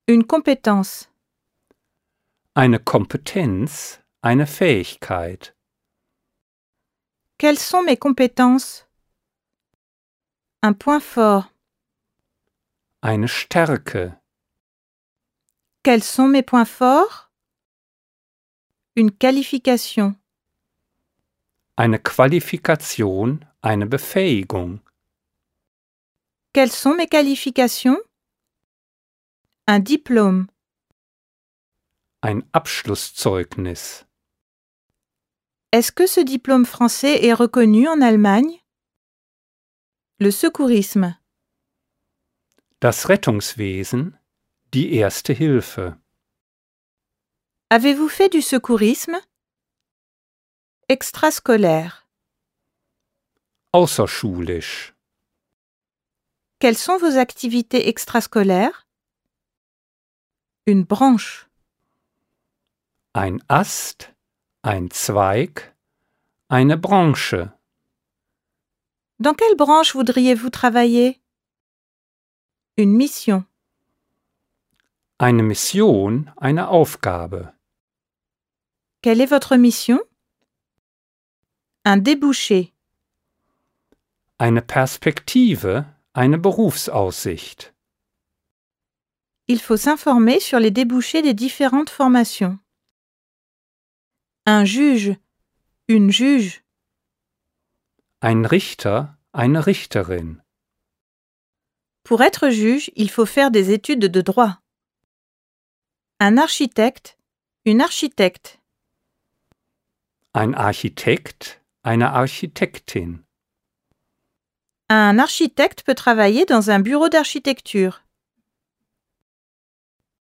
Une compétence. Eine Kompetenz, eine Fähigkeit. Quelles sont mes compétences? Un point fort. Eine Stärke. Quels sont mes points forts? Une qualification. Eine Qualifikation, eine Befähigung. Quelles sont mes qualifications? Un diplôme. Ein Abschlusszeugnis. Est-ce que ce diplôme français est reconnu en Allemagne? Le secourisme. Das Rettungswesen, die Erste Hilfe. Avez-vous fait du secourisme? Extrascolaire. Außerschulisch. Quelles sont vos activités extrascolaires? Une branche. Ein Ast, ein Zweig, eine Branche. Dans quelle branche voudriez-vous travailler? Une mission. Eine Mission, eine Aufgabe. Quelle est votre mission? Un débouché. Eine Perspektive, eine Berufsaussicht. Il faut s'informer sur les débouchés des différentes formations. Un juge. Une juge. Ein Richter, eine Richterin. Pour être juge, il faut faire des études de droit. Un architecte. Une architecte. Ein Architekt, eine Architektin. Un architecte peut travailler dans un bureau d'architecture.